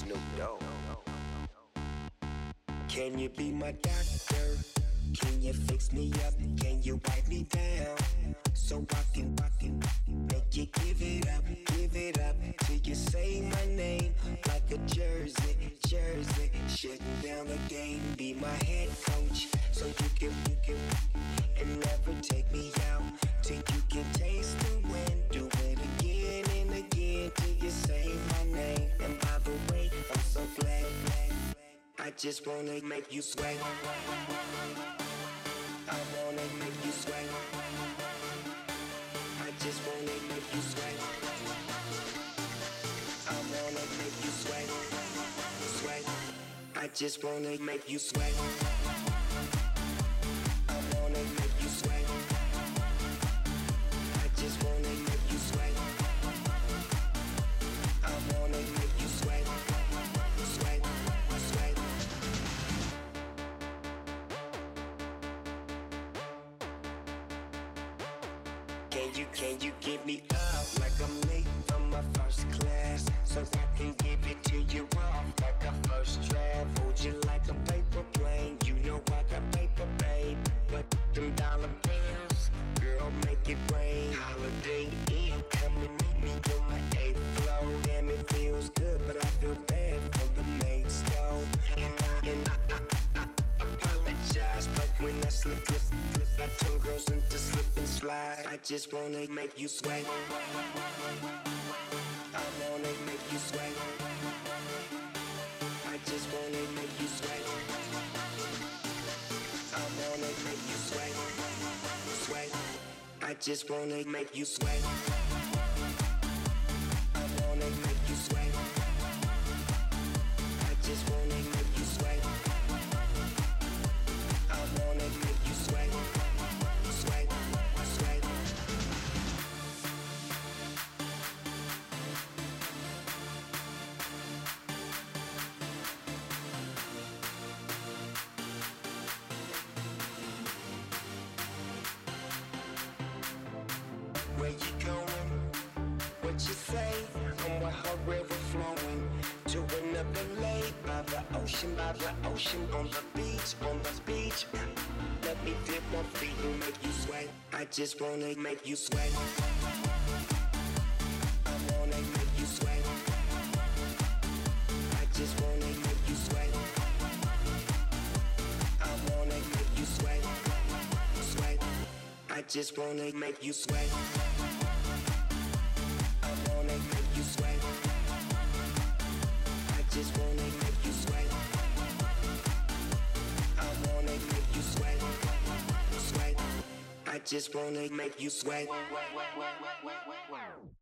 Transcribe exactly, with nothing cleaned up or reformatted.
Snoop Dogg. Can you be my doctor? Can you fix me up? Can you wipe me down? So I can, I can make you give it up, give it up till you say my name like a jersey, jersey. Shutting down the game, be my head coach, so you can, you can, and never take me out till you can taste the wind. Do it again and again till you say my name. And by the way, I'm so glad, glad. I just wanna make you sweat. I wanna make you sweat. I just wanna make you sweat. I wanna make you sweat. Sweat. I just wanna make you sweat. I wanna make you sweat. I just wanna make you sweat. I wanna make you sweat. Sweat. Sweat. Can you, can you give me up like I'm late from my first class, so I can give it to you off like a first draft? Hold you like a paper plane, you know I got paper, babe. But them dollar bills, girl, make it rain. Holiday Inn, come and meet me on my eighth floor. Damn, it feels good, but I feel bad for the maids, though. And I, and I, I, I apologize, but when I slip, slip, slip, I turn girls into slip and slide. I just wanna make you sweat. I wanna make you sweat. I just wanna make you sweat. I wanna make you sweat. Sweat. I just wanna make you sweat. I wanna make you sweat. I just wanna make you sweat. I wanna make you sweat. Sweat. Sweat. Where you going? What you say? I'm with her river flowing to another lake by the ocean, by the ocean, on the beach, on the beach. Let me dip my feet and make you sweat. I just wanna make you sweat. I wanna make you sweat. I just wanna make you sweat. I wanna make you sweat. Sweat. I just wanna make you sweat. I wanna make you sweat. I just wanna make you sweat. I wanna make you sweat. Sweat. I just wanna make you sweat.